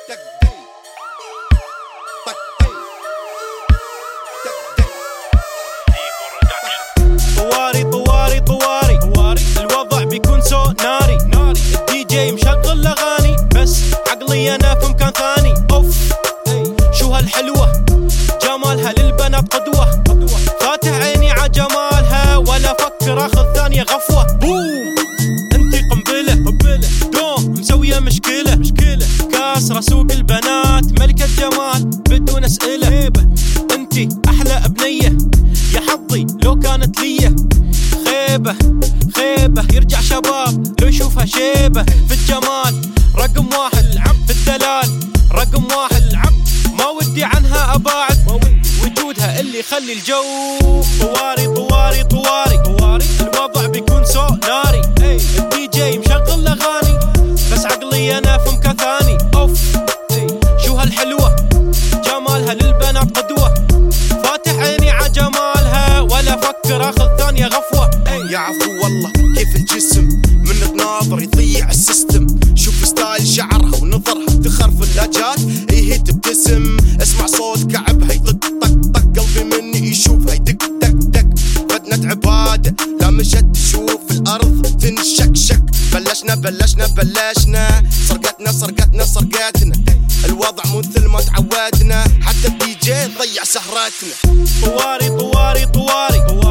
طواري طواري طواري الوضع بيكون سو ناري. الدي جي مشغل اغاني بس عقلي انا في مكان ثاني. اوف شو هالحلوة جمالها للبنات قدوة. فاتح عيني ع جمالها ولا فكر اخذ ثانية غفوة. بوم انتي قنبلة دوم مسوية مشكلة كاسرة سوق البنات ملكة جمال بدون اسئلة. انتي احلى ابنية يا حظي لو كانت ليا. خيبة يرجع شباب لو يشوفها شيبة. في الجمال رقم واحد في الدلال رقم واحد. ما ودي عنها اباعد وجودها اللي يخلي الجو طواري طواري طواري. الوضع بيكون سو ناري. الدي جي مشغل اغاني بس عقلي انا في مكان ثاني. اوف شو هالحلوة جمالها للبنات قدوة. فاتح عيني ع جمالها ولا فكر اخذ ثانية غفوة. يا عفو والله كيف الجسم من تناظر يضيع السيستم. شوف ستايل شعرها ونظرها تخر في اللهجات. هي تبتسم اسمع صوت كعبها يطق طق طق. قلبي مني يشوفها يدق دق دق. بدنا عبادة لا مشت تشوف الارض تنشكشك. بلشنا سرقتنا. الوضع مثل ما تعودنا حتى الدي جي ضيع سهراتنا. طواري